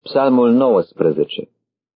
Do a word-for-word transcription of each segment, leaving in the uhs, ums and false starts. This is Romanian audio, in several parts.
Psalmul nouăsprezece.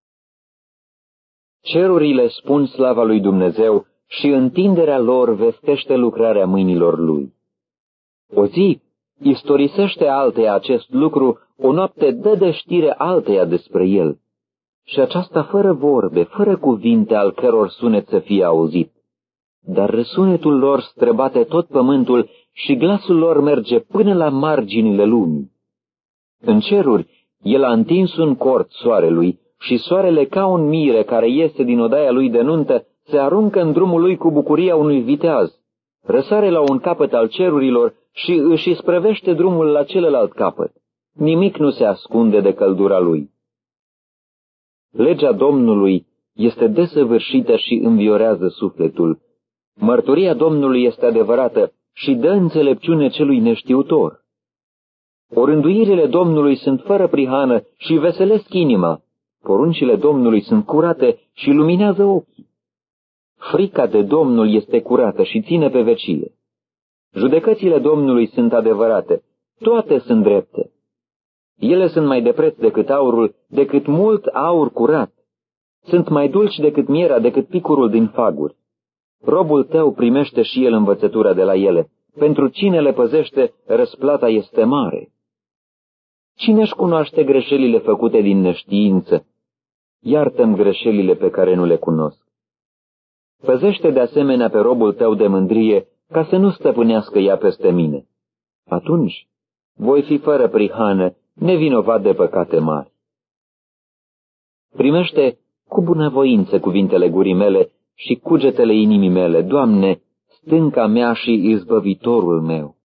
Cerurile spun slava lui Dumnezeu și întinderea lor vestește lucrarea mâinilor lui. O zi istorisește alteia acest lucru, o noapte dă de știre alteia despre el, și aceasta fără vorbe, fără cuvinte al căror sunet să fie auzit. Dar răsunetul lor străbate tot pământul și glasul lor merge până la marginile lumii. În ceruri el a întins un cort soarelui și soarele, ca un mire care iese din odaia lui de nuntă, se aruncă în drumul lui cu bucuria unui viteaz. Răsare la un capăt al cerurilor și își isprăvește drumul la celălalt capăt. Nimic nu se ascunde de căldura lui. Legea Domnului este desăvârșită și înviorează sufletul. Mărturia Domnului este adevărată și dă înțelepciune celui neștiutor. Orânduirile Domnului sunt fără prihană și veselesc inima. Poruncile Domnului sunt curate și luminează ochii. Frica de Domnul este curată și ține pe vecie. Judecățile Domnului sunt adevărate, toate sunt drepte. Ele sunt mai de preț decât aurul, decât mult aur curat. Sunt mai dulci decât mierea, decât picurul din faguri. Robul tău primește și el învățătura de la ele. Pentru cine le păzește, răsplata este mare. Cine își cunoaște greșelile făcute din neștiință? Iartă-mi greșelile pe care nu le cunosc. Păzește de asemenea pe robul tău de mândrie, ca să nu stăpânească ea peste mine. Atunci voi fi fără prihană, nevinovat de păcate mari. Primește cu bunăvoință cuvintele gurii mele și cugetele inimii mele, Doamne, stânca mea și izbăvitorul meu.